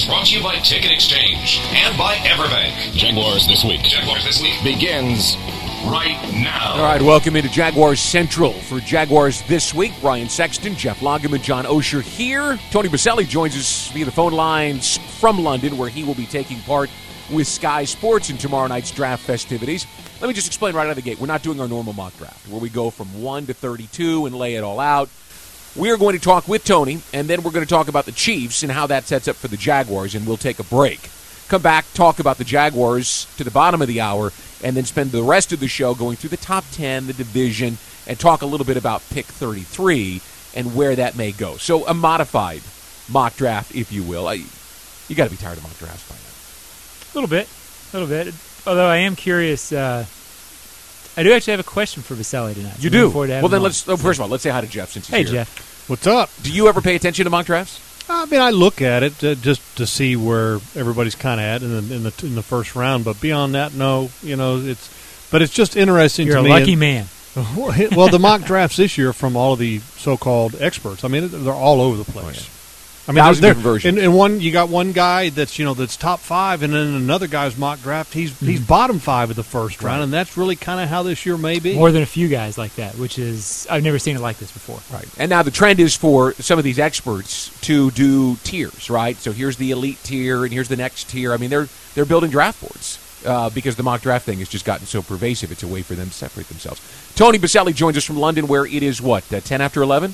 brought to you by Ticket Exchange and by Everbank. Jaguars This Week. Jaguars This Week begins right now. All right, welcome into Jaguars Central for Jaguars This Week. Brian Sexton, Jeff Lageman, John Osher here. Tony Baselli joins us via the phone lines from London, where he will be taking part with Sky Sports in tomorrow night's draft festivities. Let me just explain right out of the gate. We're not doing our normal mock draft, where we go from 1 to 32 and lay it all out. We are going to talk with Tony, and then we're going to talk about the Chiefs and how that sets up for the Jaguars, and we'll take a break. Come back, talk about the Jaguars to the bottom of the hour, and then spend the rest of the show going through the top 10, the division, and talk a little bit about pick 33 and where that may go. So a modified mock draft, if you will. You got to be tired of mock drafts by now. A little bit. Although I am curious, I do actually have a question for Baselli tonight. You do? Well, then first of all, let's say hi to Jeff since he's here. Hey, Jeff. What's up? Do you ever pay attention to mock drafts? I mean, I look at it just to see where everybody's kind of at in the first round, but beyond that, no. It's just interesting You're to me. You're a lucky man. Well, the mock drafts this year from all of the so-called experts, I mean, they're all over the place. Oh, yeah. I mean, different versions. And one, you got one guy that's top 5, and then another guy's mock draft, he's bottom 5 of the first round, and that's really kind of how this year may be. More than a few guys like that, which is, I've never seen it like this before. Right. And now the trend is for some of these experts to do tiers, right? So here's the elite tier, and here's the next tier. I mean, they're building draft boards because the mock draft thing has just gotten so pervasive. It's a way for them to separate themselves. Tony Baselli joins us from London, where it is, 10 after 11?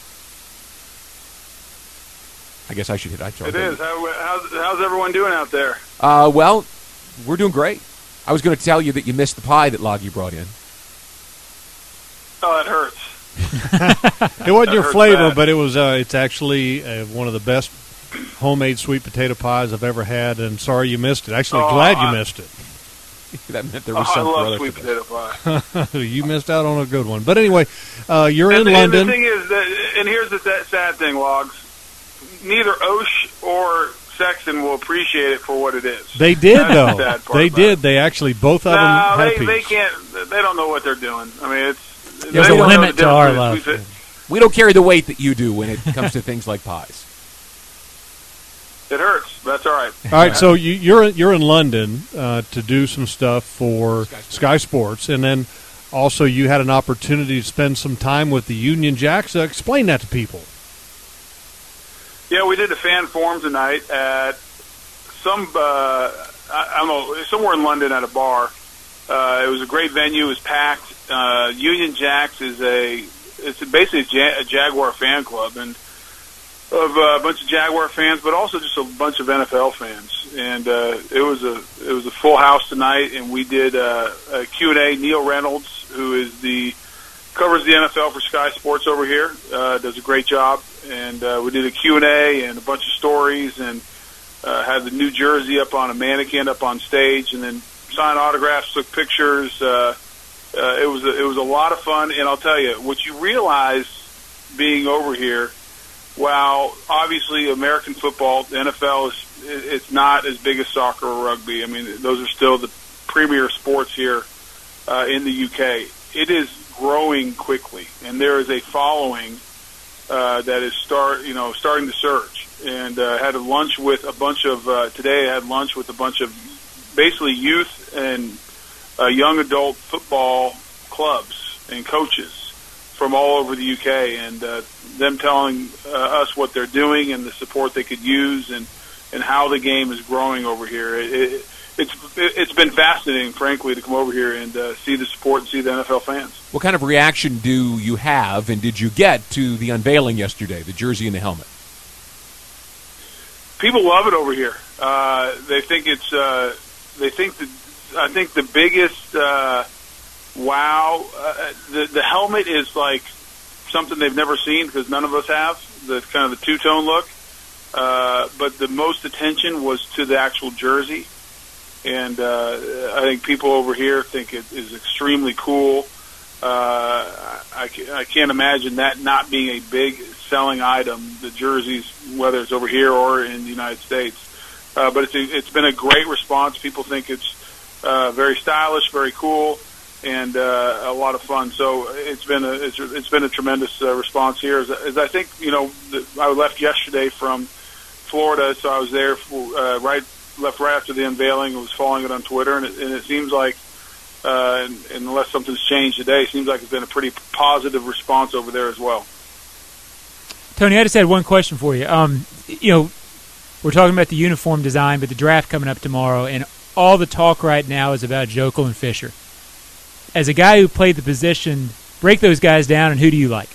I guess I should hit. It is. How's everyone doing out there? Well, we're doing great. I was going to tell you that you missed the pie that Loggy brought in. Oh, that hurts. It wasn't your flavor, bad. But it was. It's actually one of the best homemade sweet potato pies I've ever had, and sorry you missed it. Actually, glad you missed it. That meant there was some. I love sweet potato pie. You missed out on a good one. But anyway, you're in London. And the thing is, and here's the sad thing, Logs. Neither Osh or Sexton will appreciate it for what it is. They did, though. They did. They actually, both of them had a piece. They can't. They don't know what they're doing. I mean, there's a limit to our love. We don't carry the weight that you do when it comes to things like pies. It hurts. That's all right. All right, so you're in London to do some stuff for Sky Sports, and then also you had an opportunity to spend some time with the Union Jacks. Explain that to people. Yeah, we did a fan forum tonight at I don't know, somewhere in London at a bar. It was a great venue. It was packed. Union Jacks it's basically a Jaguar fan club, and of a bunch of Jaguar fans, but also just a bunch of NFL fans. And it was a full house tonight, and we did a Q&A. Neil Reynolds, who covers the NFL for Sky Sports over here, does a great job. And we did a Q&A and a bunch of stories, and had the new jersey up on a mannequin up on stage, and then signed autographs, took pictures. It was a lot of fun, and I'll tell you, what you realize being over here, while obviously American football, the NFL it's not as big as soccer or rugby. I mean, those are still the premier sports here in the UK. It is growing quickly, and there is a following that is starting to surge. And had a lunch with a bunch of today. I had lunch with a bunch of basically youth and young adult football clubs and coaches from all over the UK, and them telling us what they're doing and the support they could use, and how the game is growing over here. It's been fascinating, frankly, to come over here and see the support and see the NFL fans. What kind of reaction do you have, and did you get to the unveiling yesterday, the jersey and the helmet? People love it over here. They think it's. I think the biggest wow. The helmet is like something they've never seen because none of us have. The kind of the two-tone look. But the most attention was to the actual jersey. And I think people over here think it is extremely cool. I can't imagine that not being a big selling item, the jerseys, whether it's over here or in the United States. But it's been a great response. People think it's very stylish, very cool, and a lot of fun. So it's been a tremendous response here. As I think, I left yesterday from Florida, so I was there left right after the unveiling. I was following it on Twitter, and it seems like, unless something's changed today, it seems like it's been a pretty positive response over there as well. Tony, I just had one question for you. We're talking about the uniform design, but the draft coming up tomorrow, and all the talk right now is about Jokel and Fisher. As a guy who played the position, break those guys down, and who do you like?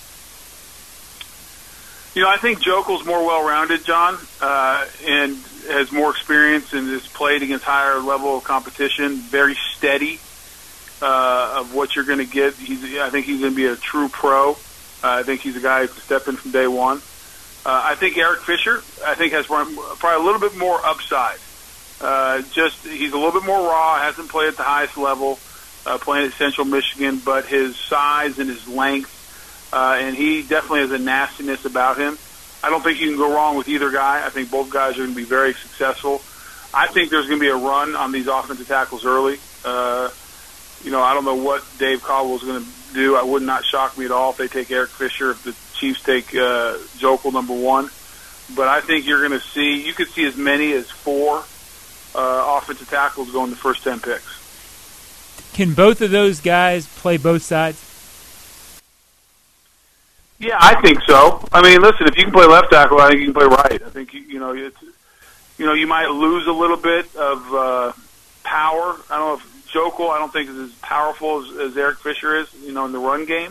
I think Jokel's more well-rounded, John, and has more experience and has played against higher level of competition, very steady of what you're going to get. I think he's going to be a true pro. I think he's a guy who can step in from day one. I think Eric Fisher, has probably a little bit more upside. He's a little bit more raw, hasn't played at the highest level, playing at Central Michigan, but his size and his length, and he definitely has a nastiness about him. I don't think you can go wrong with either guy. I think both guys are going to be very successful. I think there's going to be a run on these offensive tackles early. I don't know what Dave Caldwell is going to do. It would not shock me at all if they take Eric Fisher, if the Chiefs take Jokel number one. But I think you could see as many as 4 offensive tackles go in the first 10 picks. Can both of those guys play both sides? Yeah, I think so. I mean, listen, if you can play left tackle, I think you can play right. I think you might lose a little bit of power. I don't know if Jokel, I don't think is as powerful as Eric Fisher is, in the run game.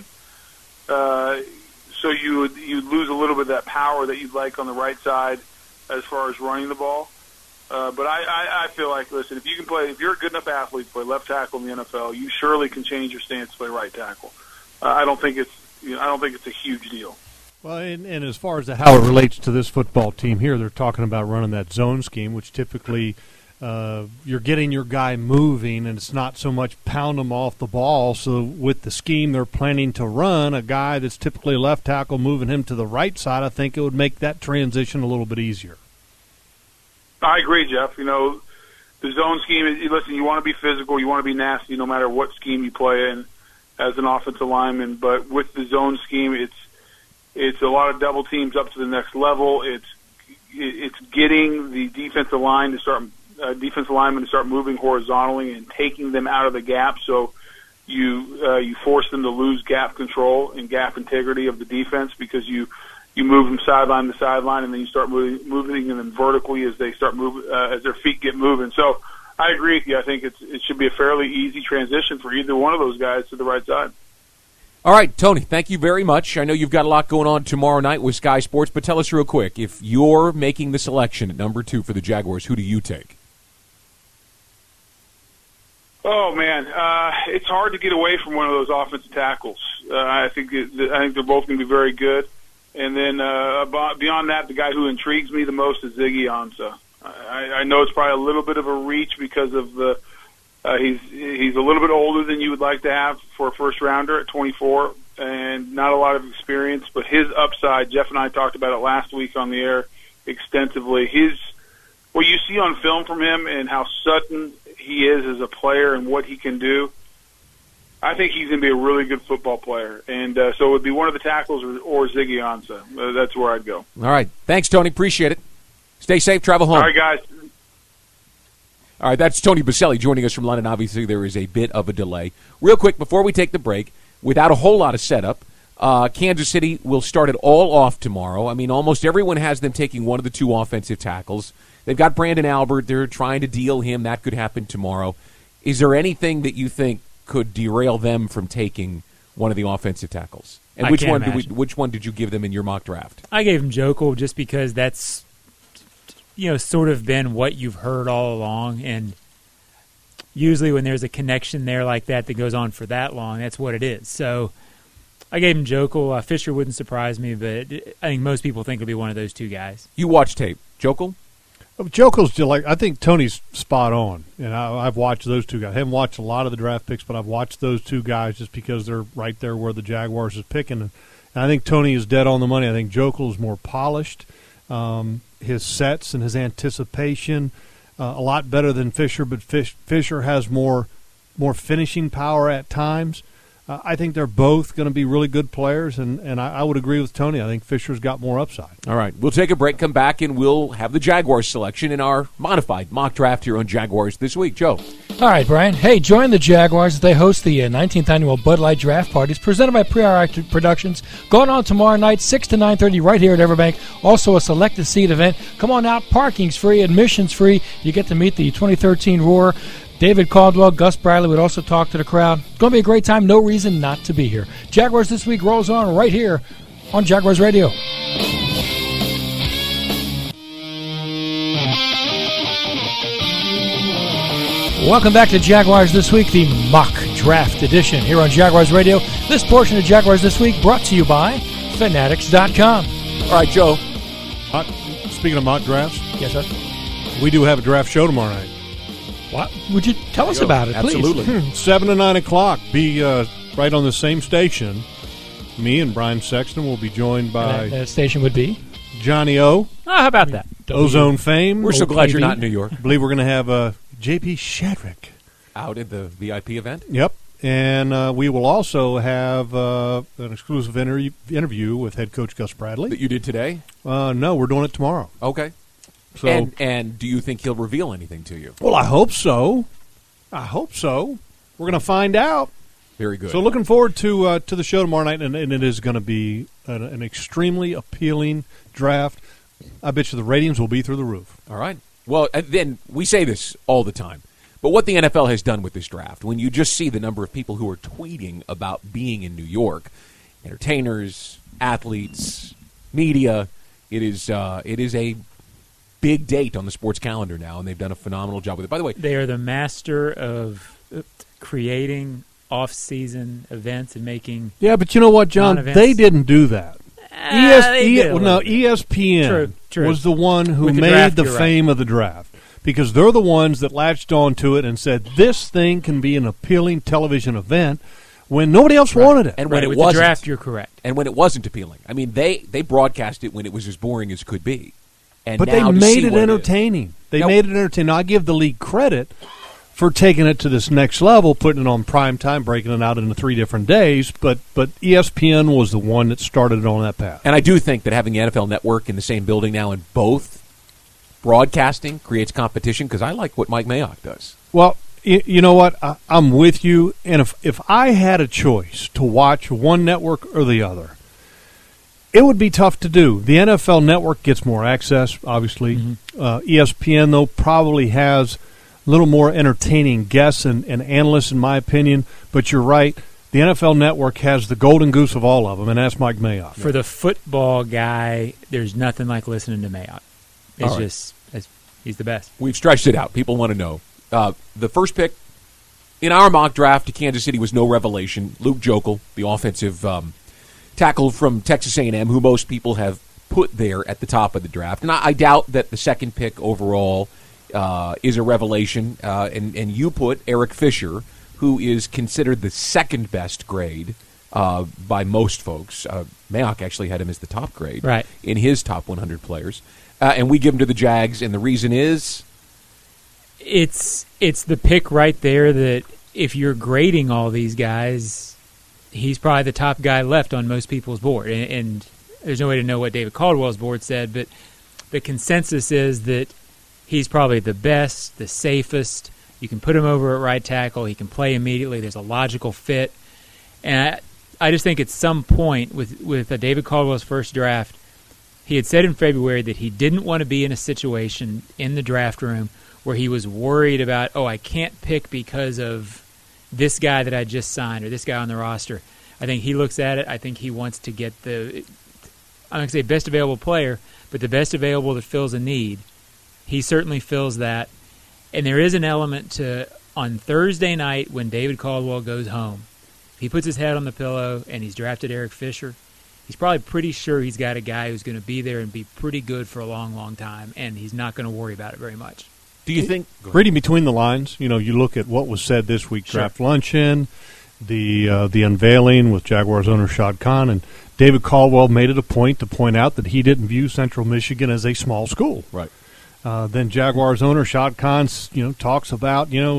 So you'd lose a little bit of that power that you'd like on the right side as far as running the ball. But I feel like, listen, if you're a good enough athlete to play left tackle in the NFL, you surely can change your stance to play right tackle. I don't think it's a huge deal. Well, and as far as how it relates to this football team here, they're talking about running that zone scheme, which typically you're getting your guy moving, and it's not so much pound them off the ball. So with the scheme they're planning to run, a guy that's typically left tackle moving him to the right side, I think it would make that transition a little bit easier. I agree, Jeff. The zone scheme, listen, you want to be physical, you want to be nasty no matter what scheme you play in as an offensive lineman, but with the zone scheme, it's a lot of double teams up to the next level. It's getting the defensive lineman to start moving horizontally and taking them out of the gap. So you force them to lose gap control and gap integrity of the defense because you move them sideline to sideline, and then you start moving them vertically as they start as their feet get moving. So I agree with you. I think it should be a fairly easy transition for either one of those guys to the right side. All right, Tony, thank you very much. I know you've got a lot going on tomorrow night with Sky Sports, but tell us real quick, if you're making the selection at number 2 for the Jaguars, who do you take? Oh, man, it's hard to get away from one of those offensive tackles. I think they're both going to be very good. And then beyond that, the guy who intrigues me the most is Ziggy Ansah. I know it's probably a little bit of a reach because of he's a little bit older than you would like to have for a first rounder at 24 and not a lot of experience, but his upside, Jeff and I talked about it last week on the air extensively. What you see on film from him and how sudden he is as a player and what he can do, I think he's going to be a really good football player. And so it would be one of the tackles or Ziggy Ansah. That's where I'd go. All right. Thanks, Tony. Appreciate it. Stay safe. Travel home. All right, guys. All right, that's Tony Boselli joining us from London. Obviously, there is a bit of a delay. Real quick, before we take the break, without a whole lot of setup, Kansas City will start it all off tomorrow. I mean, almost everyone has them taking one of the 2 offensive tackles. They've got Brandon Albert. They're trying to deal him. That could happen tomorrow. Is there anything that you think could derail them from taking one of the offensive tackles? And which one did you give them in your mock draft? I gave him Jokel just because that's sort of been what you've heard all along, and usually when there's a connection there like that goes on for that long, that's what it is. So I gave him Jokel. Fisher wouldn't surprise me, but I think most people think it'll be one of those 2 guys. You watch tape. Jokel? Jokel's still I think Tony's spot on, and I've watched those 2 guys. I haven't watched a lot of the draft picks, but I've watched those 2 guys just because they're right there where the Jaguars is picking. And I think Tony is dead on the money. I think Jokel is more polished. His sets and his anticipation a lot better than Fisher, but Fisher has more finishing power at times. I think they're both going to be really good players, and I would agree with Tony. I think Fisher's got more upside. All right, we'll take a break, come back, and we'll have the Jaguars selection in our modified mock draft here on Jaguars This Week. Joe. All right, Brian. Hey, join the Jaguars as they host the 19th annual Bud Light Draft Parties presented by Pre-RI Productions. Going on tomorrow night, 6 to 9:30 right here at Everbank. Also a selected seat event. Come on out. Parking's free. Admission's free. You get to meet the 2013 Roar. David Caldwell, Gus Bradley would also talk to the crowd. It's going to be a great time. No reason not to be here. Jaguars This Week rolls on right here on Jaguars Radio. Welcome back to Jaguars This Week, the mock draft edition here on Jaguars Radio. This portion of Jaguars This Week brought to you by Fanatics.com. All right, Joe. Speaking of mock drafts, Yes, sir. we do have a draft show tomorrow night. What? Would you tell us about it, please? Absolutely. 7 to 9 o'clock. Be right on the same station. Me and Brian Sexton will be joined by That station would be? Johnny O, How about that? Ozone fame. We're so glad you're OKB. not in New York. I believe we're going to have J.P. Shadrick. Out at the VIP event. Yep. And we will also have an exclusive interview with head coach Gus Bradley. That you did today? No, we're doing it tomorrow. Okay. So, And do you think he'll reveal anything to you? well, I hope so. We're going to find out. Very good. So looking forward to the show tomorrow night, and it is going to be an extremely appealing draft. I bet you the ratings will be through the roof. All right. Well, and then we say this all the time, but what the NFL has done with this draft, when you just see the number of people who are tweeting about being in New York, entertainers, athletes, media, it is a big date on the sports calendar now, and they've done a phenomenal job with it. By the way, They are the master of creating off-season events and making. Yeah, but you know what, John? Non-events. They didn't do that. They did a little bit. ESPN True. was the one who With the made draft, the you're right. fame of the draft because they're the ones that latched onto it and said this thing can be an appealing television event when nobody else wanted it. and when it with wasn't, the draft, you're correct. and when it wasn't appealing. I mean, they broadcast it when it was as boring as could be. And But they now to made see it what is- entertaining. They Now- made it entertaining. Now, I give the league credit for taking it to this next level, putting it on prime time, breaking it out into 3 different days. But ESPN was the one that started it on that path. And I do think that having the NFL Network in the same building now in both broadcasting creates competition because I like what Mike Mayock does. Well, you know what? I'm with you. And if I had a choice to watch one network or the other, it would be tough to do. The NFL Network gets more access, obviously. ESPN, though, probably has a little more entertaining guests and analysts, in my opinion. But you're right. The NFL Network has the golden goose of all of them, and that's Mike Mayock. For the football guy, there's nothing like listening to Mayock. It's All right. he's the best. We've stretched it out. People want to know. The first pick in our mock draft to Kansas City was no revelation. Luke Joeckel, the offensive tackle from Texas A&M, who most people have put there at the top of the draft. And I doubt that the second pick overall is a revelation. And you put Eric Fisher, who is considered the second best grade by most folks. Mayock actually had him as the top grade in his top 100 players. And we give him to the Jags, and the reason is? It's the pick right there that if you're grading all these guys, he's probably the top guy left on most people's board. And there's no way to know what David Caldwell's board said, but the consensus is that he's probably the best, the safest. You can put him over at right tackle. He can play immediately. There's a logical fit. And I just think at some point with David Caldwell's first draft, he had said in February that he didn't want to be in a situation in the draft room where he was worried about, I can't pick because of this guy that I just signed or this guy on the roster. I think he looks at it. I think he wants to get I'm going to say best available player, but the best available that fills a need. He certainly fills that. And there is an element to, on Thursday night when David Caldwell goes home, he puts his head on the pillow and he's drafted Eric Fisher. He's probably pretty sure he's got a guy who's going to be there and be pretty good for a long, long time, and he's not going to worry about it very much. Do you think? Reading between the lines, you look at what was said this week, draft luncheon, the unveiling with Jaguars owner Shad Khan, and David Caldwell made it a point to point out that he didn't view Central Michigan as a small school. Right. Then Jaguars owner Shad Khan, talks about,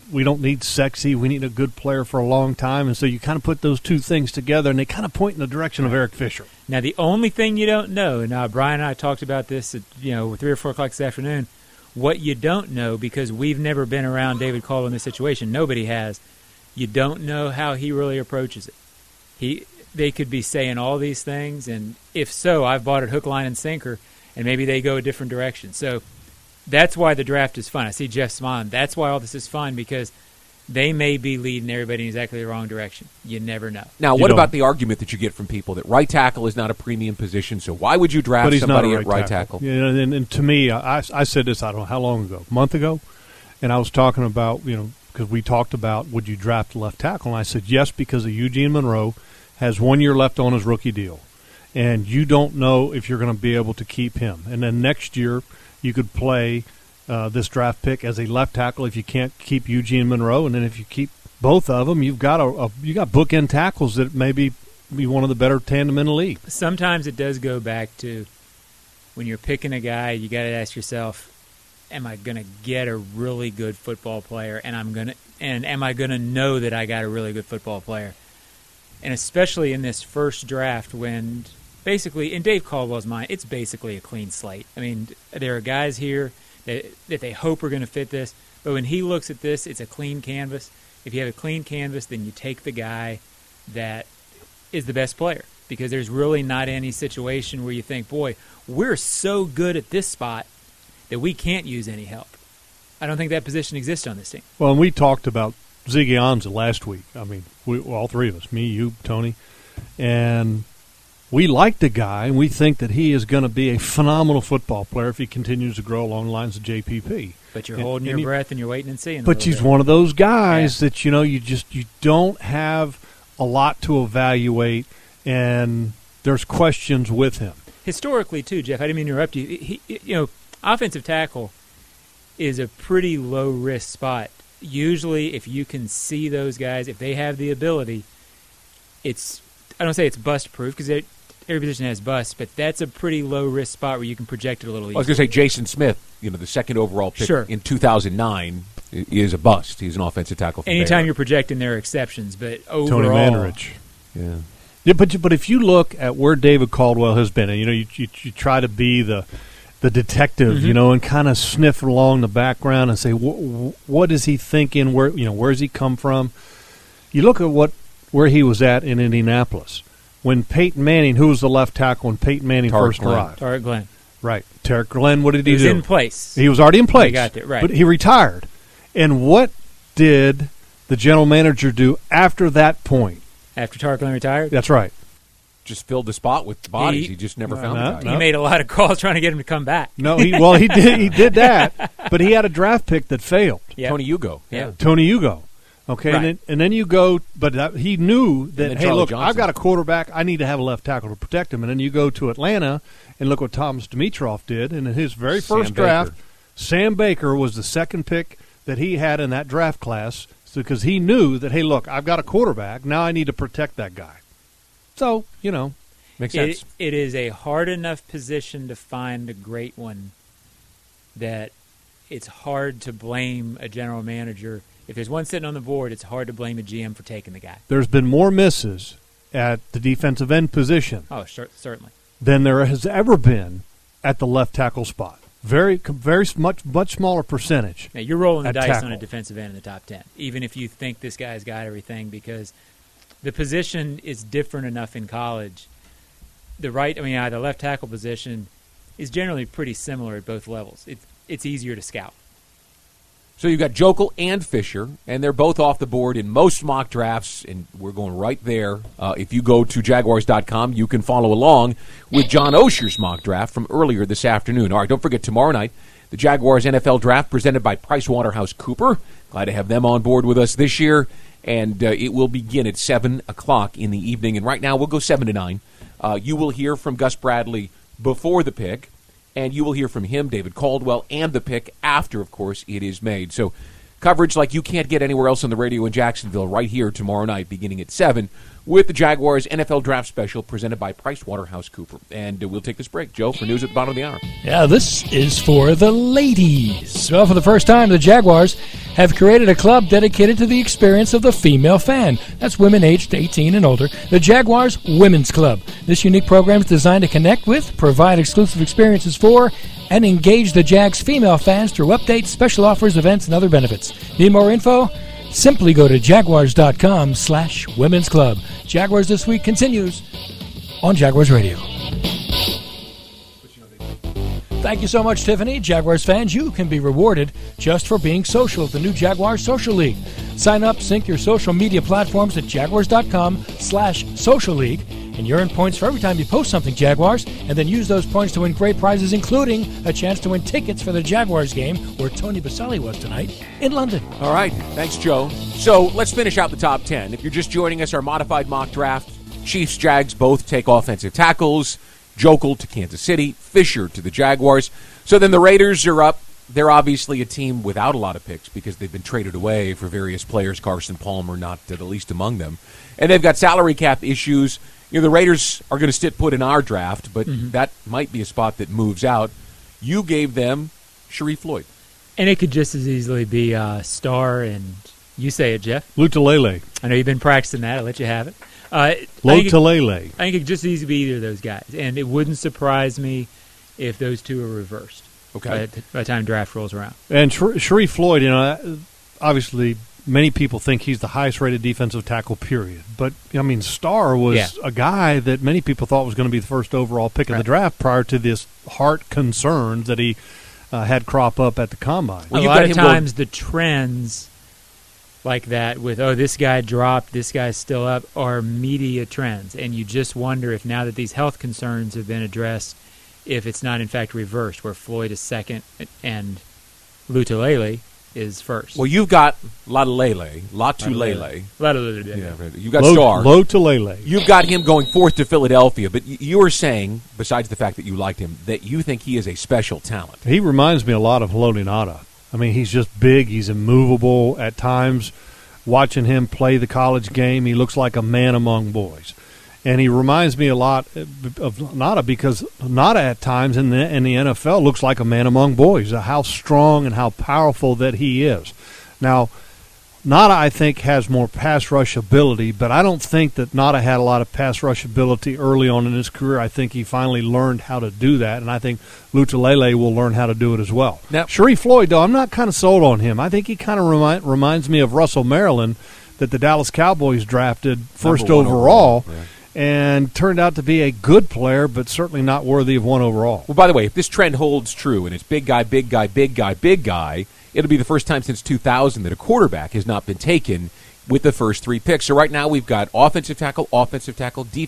we don't need sexy. We need a good player for a long time. And so you kind of put those two things together, and they kind of point in the direction of Eric Fisher. Now, the only thing you don't know, now Brian and I talked about this at 3 or 4 o'clock this afternoon, what you don't know, because we've never been around David Caldwell in this situation, nobody has, you don't know how he really approaches it. They could be saying all these things, and if so, I've bought it hook, line, and sinker, and maybe they go a different direction. So that's why the draft is fun. I see Jeff smiling. That's why all this is fun, because they may be leading everybody in exactly the wrong direction. You never know. Now, what about the argument that you get from people that right tackle is not a premium position, so why would you draft somebody at right tackle? Yeah, and to me, I said this, I don't know how long ago, a month ago, and I was talking about, because we talked about would you draft left tackle, and I said yes, because of Eugene Monroe has 1 year left on his rookie deal, and you don't know if you're going to be able to keep him. And then next year you could play this draft pick as a left tackle if you can't keep Eugene Monroe, and then if you keep both of them, you've got you got bookend tackles that maybe be one of the better tandem in the league. Sometimes it does go back to when you're picking a guy, you got to ask yourself, am I going to get a really good football player, and am I going to know that I got a really good football player? And especially in this first draft, when basically, in Dave Caldwell's mind, it's basically a clean slate. I mean, there are guys here that they hope are going to fit this, but when he looks at this, it's a clean canvas. If you have a clean canvas, then you take the guy that is the best player, because there's really not any situation where you think, boy, we're so good at this spot that we can't use any help. I don't think that position exists on this team. Well, and we talked about Ziggy Ansah last week. I mean, all three of us, me, you, Tony, and we like the guy, and we think that he is going to be a phenomenal football player if he continues to grow along the lines of JPP. But you're holding your breath and you're waiting and seeing. But he's one of those guys that you don't have a lot to evaluate, and there's questions with him. Historically, too, Jeff, I didn't mean to interrupt you. Offensive tackle is a pretty low risk spot. Usually, if you can see those guys, if they have the ability, I don't say it's bust proof, because every position has busts, but that's a pretty low risk spot where you can project it a little easier. I was going to say Jason Smith, the second overall pick in 2009, is a bust. He's an offensive tackle. Anytime you're projecting, there are exceptions, but overall, Tony Mandarich. Yeah, but if you look at where David Caldwell has been, and you try to be the detective, and kind of sniff along the background and say, what is he thinking? Where's he come from? You look at where he was at in Indianapolis when Peyton Manning, who was the left tackle when Peyton Manning first arrived. Tarik Glenn. Right. Tarik Glenn, what did he do? He was in place. He was already in place. He got there, right. But he retired. And what did the general manager do after that point? After Tarik Glenn retired? That's right. Just filled the spot with bodies. He just never found the guy. He made a lot of calls trying to get him to come back. No, he did that, but he had a draft pick that failed. Yep. Tony Hugo. Yeah. Tony Hugo. Okay, right. and then you go, but he knew that, hey, look, Johnson. I've got a quarterback. I need to have a left tackle to protect him. And then you go to Atlanta and look what Thomas Dimitroff did. And in his very first draft, Sam Baker was the second pick that he had in that draft class, because he knew that, hey, look, I've got a quarterback. Now I need to protect that guy. So, makes sense. It is a hard enough position to find a great one that it's hard to blame a general manager. If there's one sitting on the board, it's hard to blame a GM for taking the guy. There's been more misses at the defensive end position certainly, than there has ever been at the left tackle spot. Very much smaller percentage. Now, you're rolling the dice tackle on a defensive end in the top 10, even if you think this guy's got everything, because the position is different enough in college. The left tackle position is generally pretty similar at both levels. It's easier to scout. So you've got Jokel and Fisher, and they're both off the board in most mock drafts, and we're going right there. If you go to Jaguars.com, you can follow along with John Osher's mock draft from earlier this afternoon. All right, don't forget tomorrow night, the Jaguars NFL Draft presented by PricewaterhouseCoopers. Glad to have them on board with us this year, and it will begin at 7 o'clock in the evening. And right now we'll go 7 to 9. You will hear from Gus Bradley before the pick, and you will hear from him, David Caldwell, and the pick after, of course, it is made. So coverage like you can't get anywhere else on the radio in Jacksonville right here tomorrow night beginning at 7 with the Jaguars NFL Draft Special presented by PricewaterhouseCoopers. And we'll take this break, Joe, for news at the bottom of the hour. Yeah, this is for the ladies. Well, for the first time, the Jaguars have created a club dedicated to the experience of the female fan. That's women aged 18 and older. The Jaguars Women's Club. This unique program is designed to connect with, provide exclusive experiences for, and engage the Jags female fans through updates, special offers, events, and other benefits. Need more info? Simply go to jaguars.com/women's club. Jaguars This Week continues on Jaguars Radio. Thank you so much, Tiffany. Jaguars fans, you can be rewarded just for being social at the new Jaguars Social League. Sign up, sync your social media platforms at jaguars.com/social league, and you earn points for every time you post something Jaguars, and then use those points to win great prizes, including a chance to win tickets for the Jaguars game where Tony Baselli was tonight in London. All right. Thanks, Joe. So let's finish out the top 10. If you're just joining us, our modified mock draft, Chiefs, Jags both take offensive tackles. Jokel to Kansas City, Fisher to the Jaguars. So then the Raiders are up. They're obviously a team without a lot of picks because they've been traded away for various players, Carson Palmer not the least among them. And they've got salary cap issues. You know, the Raiders are going to sit put in our draft, but that might be a spot that moves out. You gave them Sharif Floyd. And it could just as easily be Starr and you say it, Jeff. Lutalele. I know you've been practicing that. I'll let you have it. Lutalele. I think it could just easily be either of those guys. And it wouldn't surprise me if those two are reversed by the time draft rolls around. And Sharif Floyd, you know, obviously many people think he's the highest-rated defensive tackle, period. But, I mean, Starr was a guy that many people thought was going to be the first overall pick of the draft prior to this heart concerns that he had crop up at the Combine. Well, a lot of times the trends like that with, this guy dropped, this guy's still up, are media trends. And you just wonder if now that these health concerns have been addressed, if it's not in fact reversed, where Floyd is second and Lutalele is first. Well, you've got Latulele. You've got Starr. Lutalele. You've got him going fourth to Philadelphia, but you were saying, besides the fact that you liked him, that you think he is a special talent. He reminds me a lot of Haloti Ngata. I mean, he's just big. He's immovable at times. Watching him play the college game, he looks like a man among boys. And he reminds me a lot of Ngata because Ngata at times in the NFL looks like a man among boys, how strong and how powerful that he is. Now, Ngata, I think, has more pass rush ability, but I don't think that Ngata had a lot of pass rush ability early on in his career. I think he finally learned how to do that, and I think Lutalele will learn how to do it as well. Now, Sharif Floyd, though, I'm not kind of sold on him. I think he kind of reminds me of Russell Maryland that the Dallas Cowboys drafted first overall. And turned out to be a good player, but certainly not worthy of one overall. Well, by the way, if this trend holds true and it's big guy, big guy, big guy, big guy, it'll be the first time since 2000 that a quarterback has not been taken with the first three picks. So right now we've got offensive tackle, defensive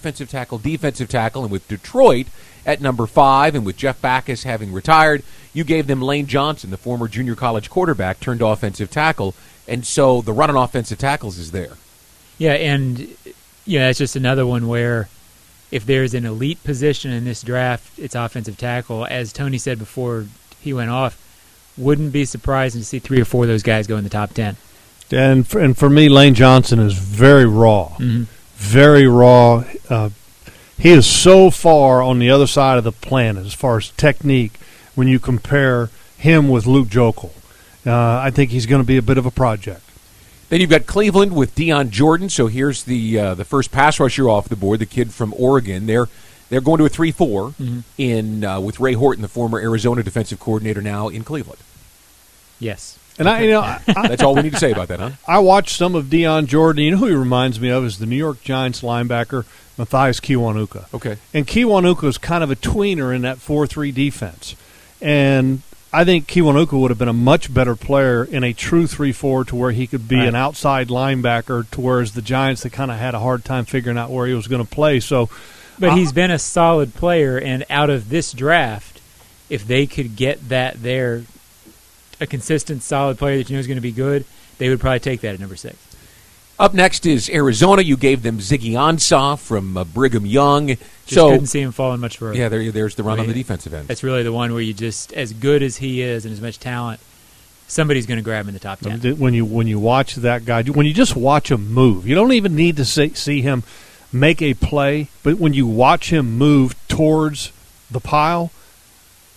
tackle, and with Detroit at number 5 and with Jeff Backus having retired, you gave them Lane Johnson, the former junior college quarterback, turned offensive tackle, and so the run on offensive tackles is there. Yeah, and it's just another one where if there's an elite position in this draft, it's offensive tackle. As Tony said before he went off, wouldn't be surprising to see 3 or 4 of those guys go in the top 10. And for me, Lane Johnson is very raw. Very raw. He is so far on the other side of the planet as far as technique when you compare him with Luke Jokel. I think he's going to be a bit of a project. Then you've got Cleveland with Deion Jordan. So here's the first pass rusher off the board, the kid from Oregon. They're going to a 3-4 with Ray Horton, the former Arizona defensive coordinator, now in Cleveland. Yes. And that's all we need to say about that, huh? I watched some of Deion Jordan. You know who he reminds me of is the New York Giants linebacker Matthias Kiwanuka. Okay. And Kiwanuka is kind of a tweener in that 4-3 defense. And I think Kiwanuka would have been a much better player in a true 3-4 to where he could be an outside linebacker, to whereas the Giants, they kind of had a hard time figuring out where he was going to play. But he's been a solid player, and out of this draft, if they could get that there, a consistent, solid player that you know is going to be good, they would probably take that at number 6. Up next is Arizona. You gave them Ziggy Ansah from Brigham Young. Couldn't see him falling much further. Yeah, there's the run on the defensive end. That's really the one where you just, as good as he is and as much talent, somebody's going to grab him in the top 10. When you watch that guy, when you just watch him move, you don't even need to see him make a play, but when you watch him move towards the pile,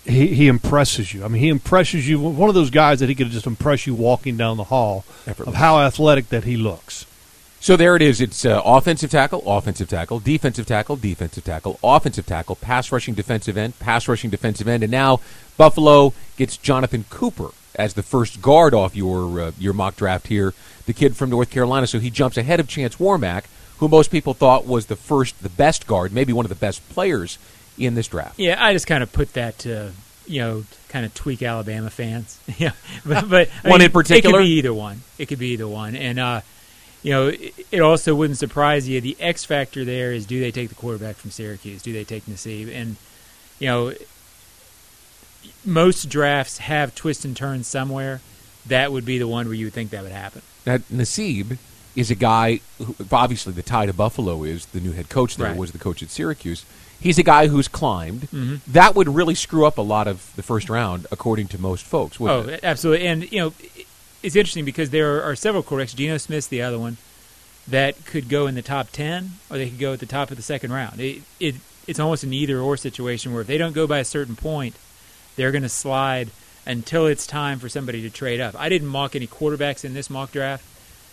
he impresses you. I mean, he impresses you. One of those guys that he could just impress you walking down the hall of how athletic that he looks. So there it is. It's offensive tackle, defensive tackle, defensive tackle, offensive tackle, pass rushing defensive end, and now Buffalo gets Jonathan Cooper as the first guard off your mock draft here, the kid from North Carolina. So he jumps ahead of Chance Warmack, who most people thought was the best guard, maybe one of the best players in this draft. Yeah, I just kind of put that to, kind of tweak Alabama fans. Yeah, but one in particular? It could be either one. And, it also wouldn't surprise you. The X factor there is, do they take the quarterback from Syracuse? Do they take Nassib? And, most drafts have twists and turns somewhere. That would be the one where you would think that would happen. Now, Nassib is a guy who, obviously the tie to Buffalo is the new head coach there, was the coach at Syracuse. He's a guy who's climbed. Mm-hmm. That would really screw up a lot of the first round, according to most folks, wouldn't it? Absolutely. And, it's interesting because there are several quarterbacks. Geno Smith's the other one that could go in the top 10, or they could go at the top of the second round. It's almost an either-or situation where if they don't go by a certain point, they're going to slide until it's time for somebody to trade up. I didn't mock any quarterbacks in this mock draft,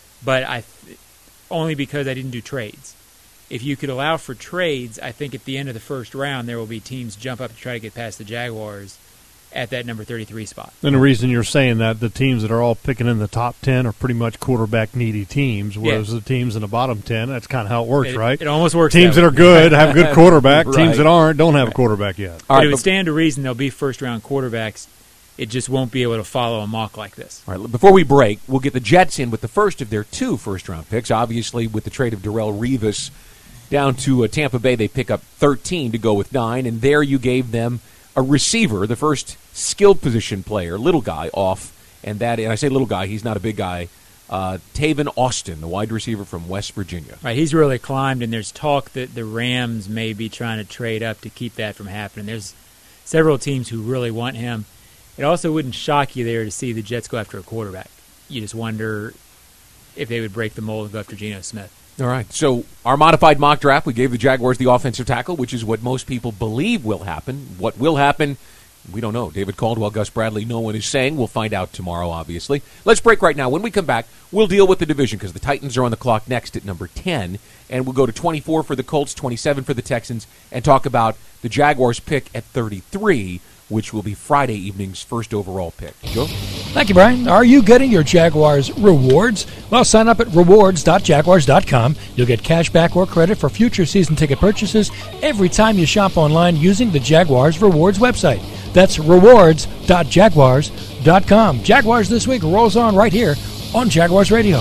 but only because I didn't do trades. If you could allow for trades, I think at the end of the first round there will be teams jump up to try to get past the Jaguars at that number 33 spot. And the reason you're saying that, the teams that are all picking in the top 10 are pretty much quarterback-needy teams, whereas the teams in the bottom 10, that's kind of how it works, right? It almost works. Teams that are good have a good quarterback. Right. Teams that aren't don't have a quarterback yet. But it would stand to reason there'll be first-round quarterbacks. It just won't be able to follow a mock like this. All right, before we break, we'll get the Jets in with the first of their 2 first-round picks. Obviously, with the trade of Darrelle Revis down to Tampa Bay, they pick up 13 to go with 9, and there you gave them a receiver, the first skilled position player, little guy off, and I say little guy, he's not a big guy, Tavon Austin, the wide receiver from West Virginia. Right, he's really climbed, and there's talk that the Rams may be trying to trade up to keep that from happening. There's several teams who really want him. It also wouldn't shock you there to see the Jets go after a quarterback. You just wonder if they would break the mold and go after Geno Smith. All right, so our modified mock draft, we gave the Jaguars the offensive tackle, which is what most people believe will happen. What will happen, we don't know. David Caldwell, Gus Bradley, no one is saying. We'll find out tomorrow, obviously. Let's break right now. When we come back, we'll deal with the division because the Titans are on the clock next at number 10, and we'll go to 24 for the Colts, 27 for the Texans, and talk about the Jaguars' pick at 33, which will be Friday evening's first overall pick. Joe? Thank you, Brian. Are you getting your Jaguars rewards? Well, sign up at rewards.jaguars.com. You'll get cash back or credit for future season ticket purchases every time you shop online using the Jaguars Rewards website. That's rewards.jaguars.com. Jaguars This Week rolls on right here on Jaguars Radio.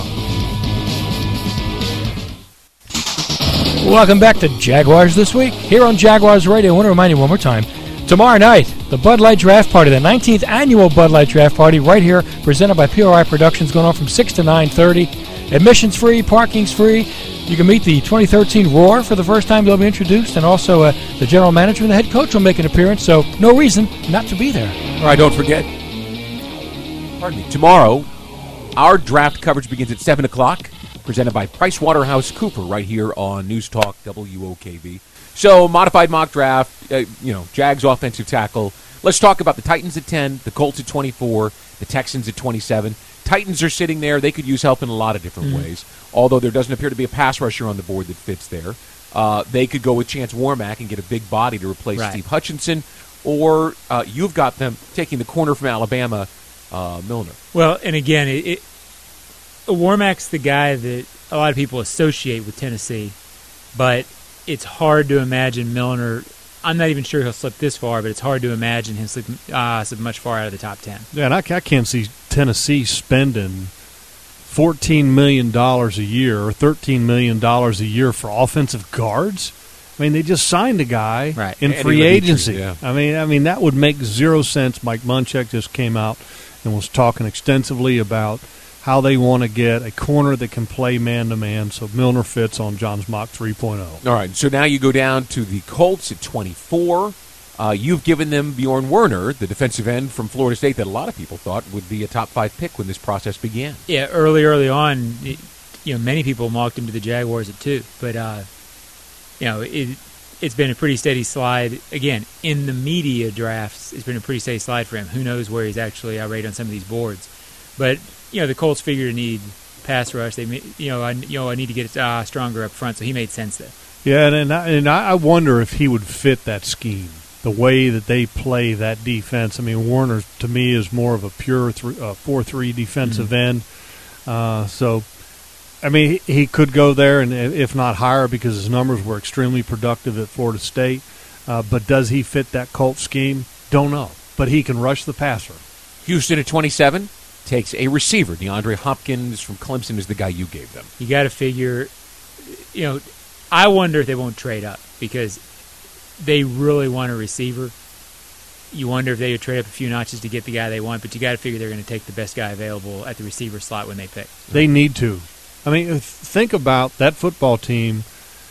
Welcome back to Jaguars This Week here on Jaguars Radio. I want to remind you one more time, tomorrow night, the Bud Light Draft Party, the 19th annual Bud Light Draft Party, right here, presented by PRI Productions, going on from 6 to 9:30. Admission's free, parking's free. You can meet the 2013 Roar for the first time. They'll be introduced, and also the general manager and the head coach will make an appearance, so no reason not to be there. All right, don't forget, tomorrow, our draft coverage begins at 7 o'clock, presented by PricewaterhouseCoopers, right here on News Talk WOKV. So, modified mock draft, Jags offensive tackle. Let's talk about the Titans at 10, the Colts at 24, the Texans at 27. Titans are sitting there. They could use help in a lot of different ways, although there doesn't appear to be a pass rusher on the board that fits there. They could go with Chance Warmack and get a big body to replace Steve Hutchinson, or you've got them taking the corner from Alabama, Milner. Well, and again, Warmack's the guy that a lot of people associate with Tennessee, but it's hard to imagine Milner. I'm not even sure he'll slip this far, but it's hard to imagine him slip much far out of the top 10. Yeah, and I can't see Tennessee spending $14 million a year or $13 million a year for offensive guards. I mean, they just signed a guy in free agency. Yeah. I mean that would make zero sense. Mike Munchak just came out and was talking extensively about how they want to get a corner that can play man-to-man, so Milner fits on John's Mock 3.0. All right, so now you go down to the Colts at 24. You've given them Bjorn Werner, the defensive end from Florida State that a lot of people thought would be a top 5 pick when this process began. Yeah, early on, many people mocked him to the Jaguars at 2, but it's been a pretty steady slide. Again, in the media drafts, it's been a pretty steady slide for him. Who knows where he's actually rated on some of these boards. But, the Colts figure to need pass rush. I need to get it stronger up front, so he made sense there. Yeah, and I wonder if he would fit that scheme, the way that they play that defense. I mean, Warner, to me, is more of a pure 4-3 defensive end. So, I mean, he could go there, and if not higher, because his numbers were extremely productive at Florida State. But does he fit that Colts scheme? Don't know. But he can rush the passer. Houston at 27 takes a receiver. DeAndre Hopkins from Clemson is the guy you gave them. You got to figure, I wonder if they won't trade up because they really want a receiver. You wonder if they would trade up a few notches to get the guy they want, but you got to figure they're going to take the best guy available at the receiver slot when they pick. They need to. I mean, think about that football team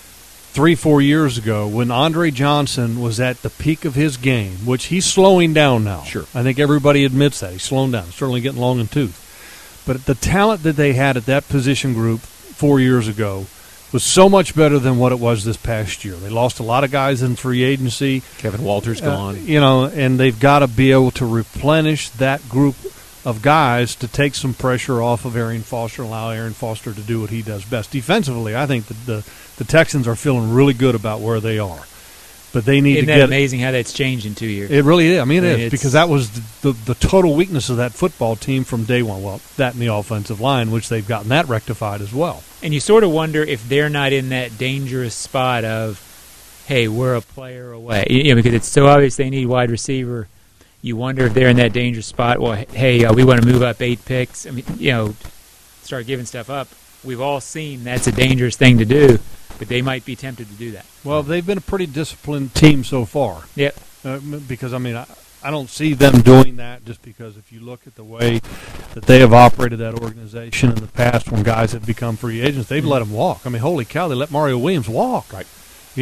3-4 years ago when Andre Johnson was at the peak of his game, which he's slowing down now. Sure. I think everybody admits that. He's slowing down. He's certainly getting long in tooth. But the talent that they had at that position group 4 years ago was so much better than what it was this past year. They lost a lot of guys in free agency. Kevin Walters gone. And they've got to be able to replenish that group of guys to take some pressure off of Arian Foster and allow Arian Foster to do what he does best. Defensively, I think that the Texans are feeling really good about where they are. But they need Isn't to that get amazing how that's changed in 2 years? It really is. I mean, it is, it's because that was the total weakness of that football team from day one. Well, that and the offensive line, which they've gotten that rectified as well. And you sort of wonder if they're not in that dangerous spot of, hey, we're a player away. Because it's so obvious they need wide receiver. You wonder if they're in that dangerous spot. Well, hey, we want to move up 8 picks. I mean, start giving stuff up. We've all seen that's a dangerous thing to do, but they might be tempted to do that. Well, they've been a pretty disciplined team so far. Yep. Because, I mean, I don't see them doing that just because if you look at the way that they have operated that organization in the past when guys have become free agents, they've let them walk. I mean, holy cow, they let Mario Williams walk. Right.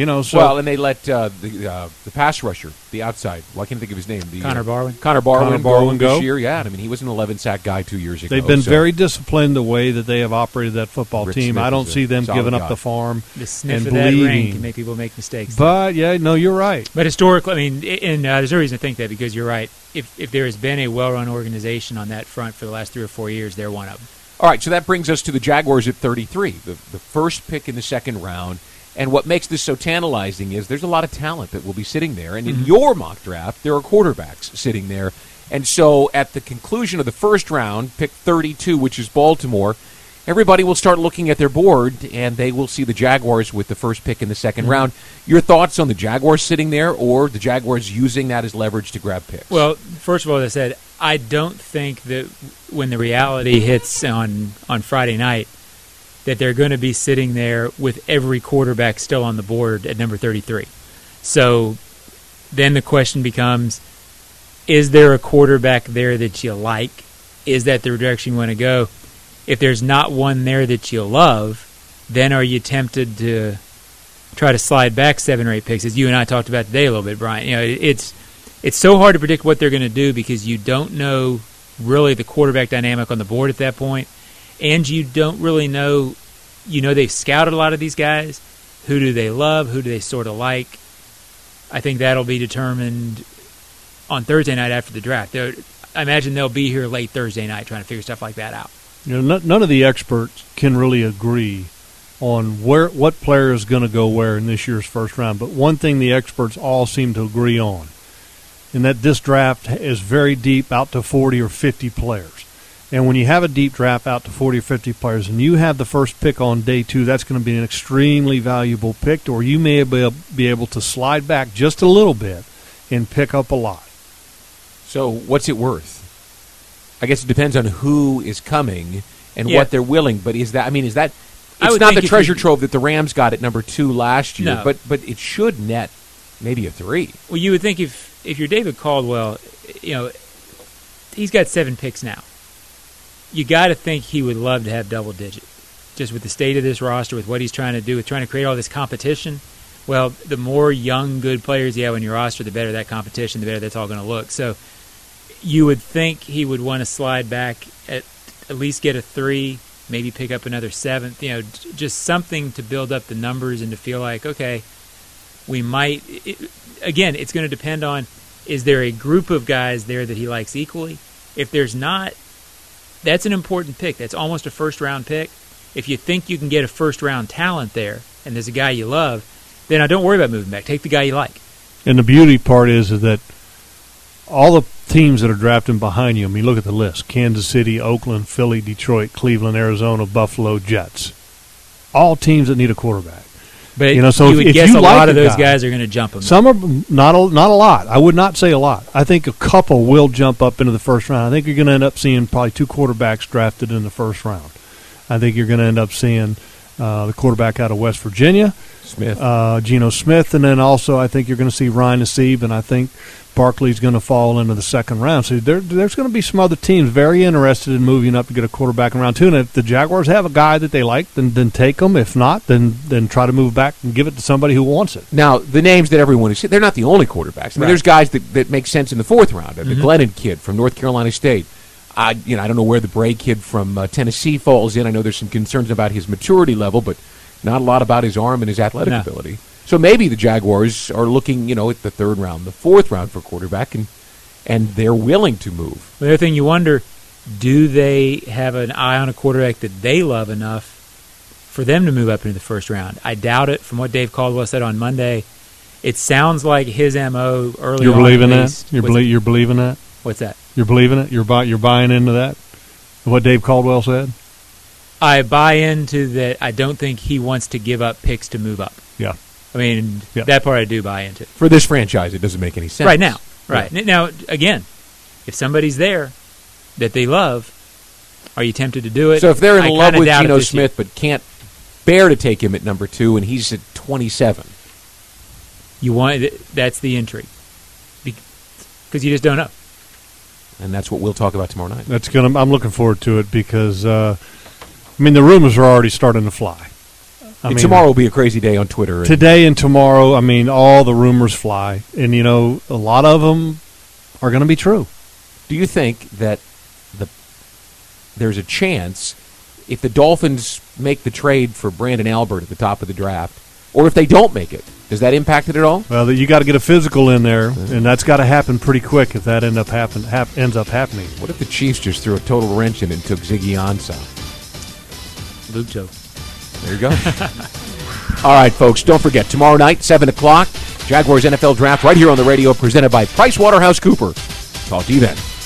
So and they let the pass rusher, the outside. Well, I can't think of his name. Connor Barwin. Connor Barwin go this year. Yeah, I mean, he was an 11-sack guy 2 years ago. They've been very disciplined the way that they have operated that football Rick team. Smith I don't see them giving up guy. the farm The sniff and of that ring believing. can make people make mistakes. But, you're right. But historically, I mean, there's no reason to think that because you're right. If there has been a well-run organization on that front for the last 3 or 4 years, they're one of them. All right, so that brings us to the Jaguars at 33, the first pick in the second round. And what makes this so tantalizing is there's a lot of talent that will be sitting there. And in your mock draft, there are quarterbacks sitting there. And so at the conclusion of the first round, pick 32, which is Baltimore, everybody will start looking at their board, and they will see the Jaguars with the first pick in the second round. Your thoughts on the Jaguars sitting there or the Jaguars using that as leverage to grab picks? Well, first of all, as I said, I don't think that when the reality hits on Friday night, that they're going to be sitting there with every quarterback still on the board at number 33. So then the question becomes, is there a quarterback there that you like? Is that the direction you want to go? If there's not one there that you love, then are you tempted to try to slide back 7 or 8 picks, as you and I talked about today a little bit, Brian? It's so hard to predict what they're going to do because you don't know really the quarterback dynamic on the board at that point. And you don't really know, they've scouted a lot of these guys. Who do they love? Who do they sort of like? I think that'll be determined on Thursday night after the draft. I imagine they'll be here late Thursday night trying to figure stuff like that out. None of the experts can really agree on what player is going to go where in this year's first round. But one thing the experts all seem to agree on, and that this draft is very deep, out to 40 or 50 players. And when you have a deep draft out to 40 or 50 players and you have the first pick on day 2, that's going to be an extremely valuable pick, or you may be able to slide back just a little bit and pick up a lot. So what's it worth? I guess it depends on who is coming and what they're willing. But is that it's not the treasure trove that the Rams got at number 2 last year, No. but it should net maybe a 3. Well, you would think if you're David Caldwell, he's got 7 picks now. You got to think he would love to have double digit, just with the state of this roster, with what he's trying to do, with trying to create all this competition. Well, the more young, good players you have on your roster, the better that competition, the better that's all going to look. So you would think he would want to slide back at least get a 3, maybe pick up another 7th, just something to build up the numbers and to feel like, okay, we might. Again, it's going to depend on, is there a group of guys there that he likes equally? If there's not, that's an important pick. That's almost a first-round pick. If you think you can get a first-round talent there, and there's a guy you love, then don't worry about moving back. Take the guy you like. And the beauty part is that all the teams that are drafting behind you, I mean, look at the list. Kansas City, Oakland, Philly, Detroit, Cleveland, Arizona, Buffalo, Jets. All teams that need a quarterback. But so you would if guess you a like lot of a those guy, guys are going to jump him. Some are not a lot. I would not say a lot. I think a couple will jump up into the first round. I think you're going to end up seeing probably 2 quarterbacks drafted in the first round. I think you're going to end up seeing the quarterback out of West Virginia, Smith, Geno Smith, and then also I think you're going to see Ryan Nassib, and I think Barkley's going to fall into the second round. So there's going to be some other teams very interested in moving up to get a quarterback in round 2. And if the Jaguars have a guy that they like, then take them. If not, then try to move back and give it to somebody who wants it. Now, the names that everyone is, they're not the only quarterbacks. I mean, there's guys that make sense in the 4th round. The Glennon kid from North Carolina State. I don't know where the Bray kid from Tennessee falls in. I know there's some concerns about his maturity level, but not a lot about his arm and his athletic ability. So maybe the Jaguars are looking, at the 3rd round, the 4th round for quarterback, and they're willing to move. The other thing you wonder, do they have an eye on a quarterback that they love enough for them to move up into the 1st round? I doubt it. From what Dave Caldwell said on Monday, it sounds like his MO early on. You're believing that? You're believing that? What's that? You're believing it? You're buying into that? What Dave Caldwell said? I buy into that. I don't think he wants to give up picks to move up. Yeah. I mean, that part I do buy into. For this franchise, it doesn't make any sense. Right now. Right. Yeah. Now, again, if somebody's there that they love, are you tempted to do it? So if they're in love with Geno Smith but can't bear to take him at number 2 and he's at 27. That's the intrigue. Because you just don't know. And that's what we'll talk about tomorrow night. I'm looking forward to it because, the rumors are already starting to fly. Tomorrow will be a crazy day on Twitter. Today and tomorrow, all the rumors fly. And, a lot of them are going to be true. Do you think that there's a chance if the Dolphins make the trade for Brandon Albert at the top of the draft, or if they don't make it, does that impact it at all? Well, you got to get a physical in there, and that's got to happen pretty quick if that ends up happening. What if the Chiefs just threw a total wrench in and took Ziggy Ansah? Luke joke. There you go. All right, folks, don't forget, tomorrow night, 7 o'clock, Jaguars NFL Draft right here on the radio, presented by PricewaterhouseCoopers. Talk to you then.